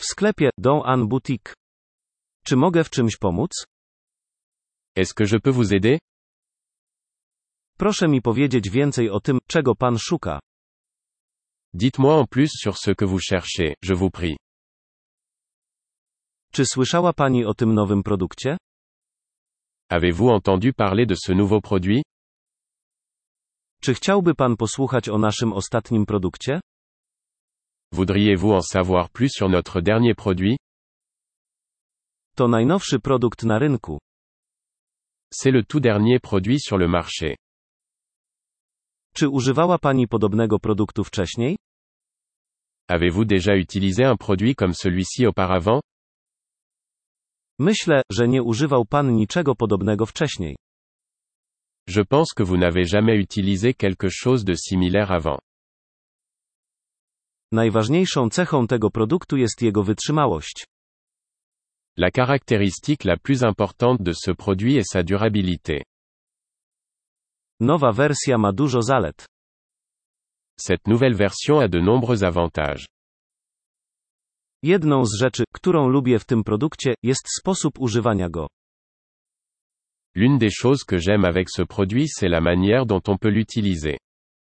W sklepie Don An Boutique. Czy mogę w czymś pomóc? Est-ce que je peux vous aider? Proszę mi powiedzieć więcej o tym, czego pan szuka. Dites-moi en plus sur ce que vous cherchez, je vous prie. Czy słyszała pani o tym nowym produkcie? Avez-vous entendu parler de ce nouveau produit? Czy chciałby pan posłuchać o naszym ostatnim produkcie? Voudriez-vous en savoir plus sur notre dernier produit? To najnowszy produkt na rynku. C'est le tout dernier produit sur le marché. Czy używała pani podobnego produktu wcześniej? Avez-vous déjà utilisé un produit comme celui-ci auparavant? Myślę, że nie używał pan niczego podobnego wcześniej. Je pense que vous n'avez jamais utilisé quelque chose de similaire avant. Najważniejszą cechą tego produktu jest jego wytrzymałość. La caractéristique la plus importante de ce produit est sa durabilité. Nowa wersja ma dużo zalet. Cette nouvelle version a de nombreux avantages. Jedną z rzeczy, którą lubię w tym produkcie, jest sposób używania go. L'une des choses que j'aime avec ce produit c'est la manière dont on peut l'utiliser.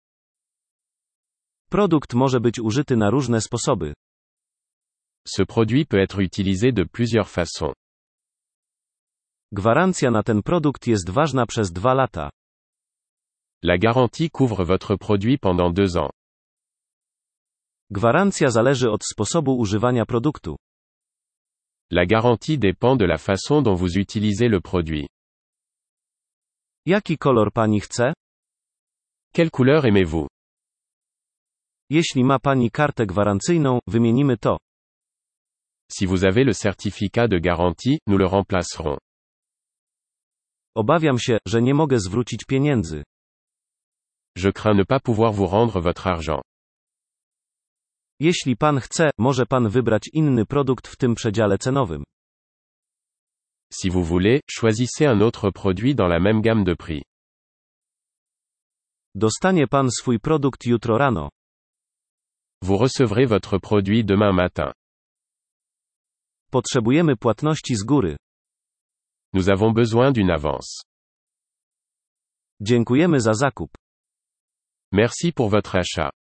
Produkt może być użyty na różne sposoby. Ce produit peut être utilisé de plusieurs façons. Gwarancja na ten produkt jest ważna przez 2 lata. La garantie couvre votre produit pendant 2 ans. Gwarancja zależy od sposobu używania produktu. La garantie dépend de la façon dont vous utilisez le produit. Jaki kolor pani chce? Quelle couleur aimez-vous? Jeśli ma pani kartę gwarancyjną, wymienimy to. Si vous avez le certificat de garantie, nous le remplacerons. Obawiam się, że nie mogę zwrócić pieniędzy. Je crains ne pas pouvoir vous rendre votre argent. Jeśli pan chce, może pan wybrać inny produkt w tym przedziale cenowym. Si vous voulez, choisissez un autre produit dans la même gamme de prix. Dostanie pan swój produkt jutro rano. Vous recevrez votre produit demain matin. Potrzebujemy płatności z góry. Nous avons besoin d'une avance. Dziękujemy za zakup. Merci pour votre achat.